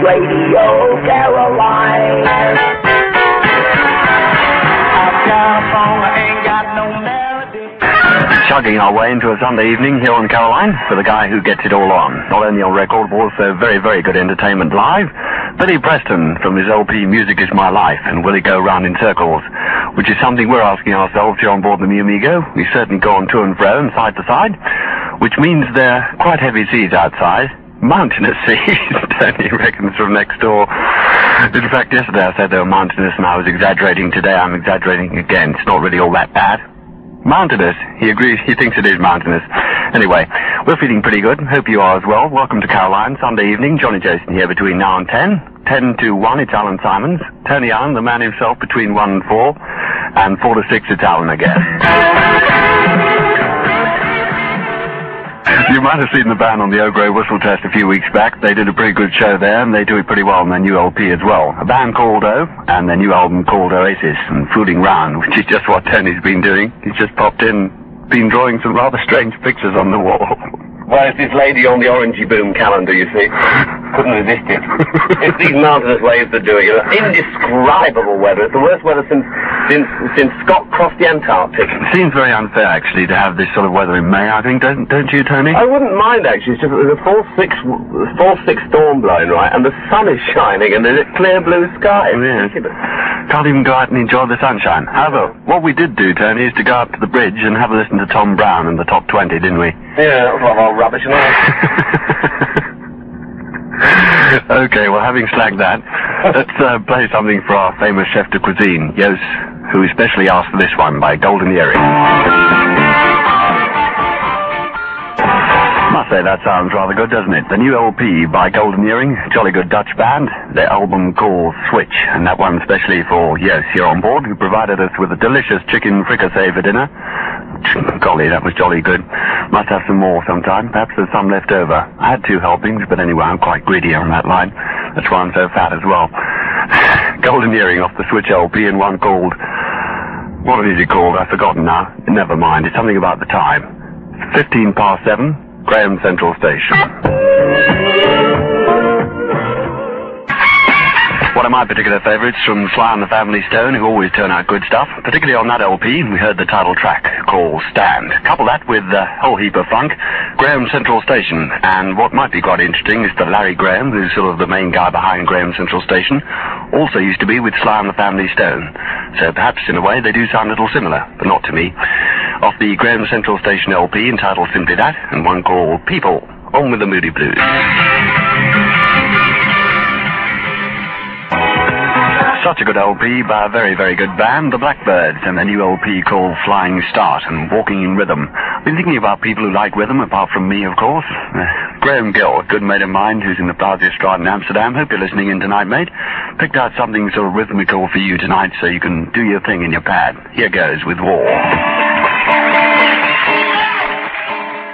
Radio Caroline. Chugging our way into a Sunday evening here on Caroline for the guy who gets it all on. Not only on record, but also very, very good entertainment live. Billy Preston from his LP Music Is My Life, and Will It Go Round in Circles, which is something we're asking ourselves here on board the Mu Amigo. We certainly go on to and fro and side to side, which means they're quite heavy seas outside. Mountainous seas, Tony reckons from next door. In fact, yesterday I said they were mountainous and I was exaggerating. Today I'm exaggerating again. It's not really all that bad. Mountainous. He agrees. He thinks it is mountainous. Anyway, we're feeling pretty good. Hope you are as well. Welcome to Caroline, Sunday evening. Johnny Jason here between now and 10. 10 to 1, it's Alan Simons. Tony Allen, the man himself, between 1 and 4. And 4 to 6, it's Alan again. You might have seen the band on the Oak Grove Whistle Test a few weeks back. They did a pretty good show there, and they do it pretty well on their new LP as well. A band called O, and their new album called Oasis, and Fooling Round, which is just what Tony's been doing. He's just popped in, been drawing some rather strange pictures on the wall. Well, it's this lady on the Orangey Boom calendar, you see. Couldn't resist it. It's these mountainous waves that do it. Indescribable weather. It's the worst weather since Scott crossed the Antarctic. It seems very unfair, actually, to have this sort of weather in May, I think, don't you, Tony? I wouldn't mind, actually. It's just there's a 4-6 storm blowing, right, and the sun is shining, and there's a clear blue sky. Yes. Can't even go out and enjoy the sunshine. However, what we did do, Tony, is to go up to the bridge and have a listen to Tom Brown and the Top 20, didn't we? Yeah, that was a lot of old rubbish, wasn't it? Okay, well, having slagged that, let's play something for our famous chef de cuisine, Jos, who especially asked for this one by Golden Earring. Must say that sounds rather good, doesn't it? The new LP by Golden Earring, jolly good Dutch band. Their album called Switch, and that one especially for Jos here on board, who provided us with a delicious chicken fricassee for dinner. Golly, that was jolly good. Must have some more sometime. Perhaps there's some left over. I had 2 helpings, but anyway, I'm quite greedy on that line. That's why I'm so fat as well. Golden Earring off the Switch LP, and one called... What is it called? I've forgotten now. Never mind. It's something about the time. 15 past 7, Graham Central Station. One of my particular favourites from Sly and the Family Stone, who always turn out good stuff. Particularly on that LP, we heard the title track called Stand. Couple that with a whole heap of funk, Graham Central Station. And what might be quite interesting is that Larry Graham, who's sort of the main guy behind Graham Central Station, also used to be with Sly and the Family Stone. So perhaps in a way they do sound a little similar, but not to me. Off the Graham Central Station LP entitled simply that, and one called People, On With the Moody Blues. Such a good LP by a very, very good band, the Blackbirds, and their new LP called Flying Start and Walking in Rhythm. I've been thinking about people who like rhythm, apart from me, of course. Graham Gill, a good mate of mine who's in the Plaza-Straat in Amsterdam. Hope you're listening in tonight, mate. Picked out something sort of rhythmical for you tonight so you can do your thing in your pad. Here goes with War.